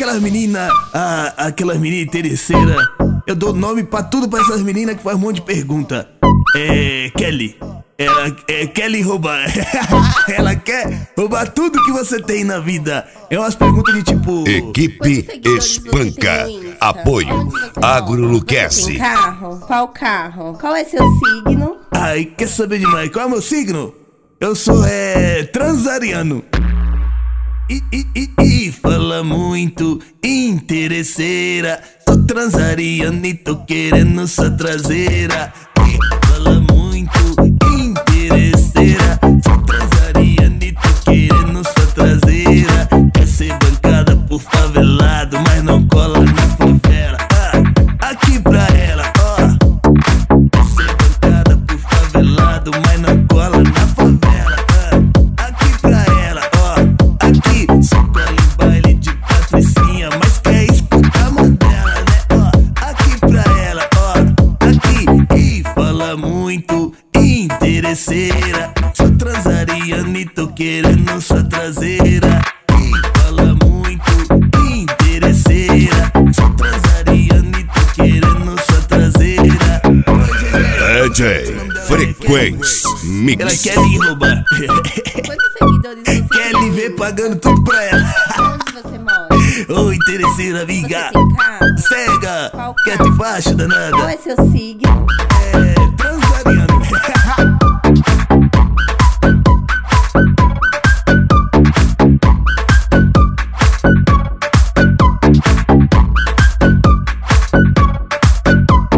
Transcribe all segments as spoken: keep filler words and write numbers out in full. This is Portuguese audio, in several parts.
aquelas meninas, ah, aquelas meninas interesseiras. Eu dou nome pra tudo pra essas meninas que faz um monte de pergunta. É. Kelly. Ela é Kelly roubar. Ela quer roubar tudo que você tem na vida. É umas perguntas de tipo. Equipe Espanca. Apoio AgroLuquece. Tem carro? Qual carro? Qual é seu signo? Ai, quer saber demais? Qual é o meu signo? Eu sou é. transariano. E, e, e, e fala muito, interesseira. Sou transariano e tô querendo sua traseira. E fala muito, interesseira. Sou transariano e tô querendo sua traseira. Quer ser bancada por favelado, mas não cola na favela. Ah, aqui pra ela, ó. Quer ser bancada por favelado, mas não cola na favela. Ah, aqui pra ela, ó. Aqui, só cola em baile de patricinha, mas quer escutar Mandela, né? Ó, aqui pra ela, ó. Aqui, e fala muito, interesseira. Sou transariano e tô querendo sua traseira. E fala muito, interesseira. Sou transariano e tô querendo sua traseira. D J Frequência Mix. Ela quer me roubar. Quantos seguidores você Quer tem? lhe ver pagando tudo pra ela. Onde você mora? Ô, interesseira, amiga. Você tem carro? Cega. Qual Quer carro? te faixo, Qual danada? é seu signo? É, transariano.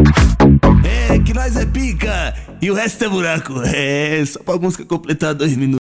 É, que nós é pica e o resto é buraco. É, só pra música completar dois minutos.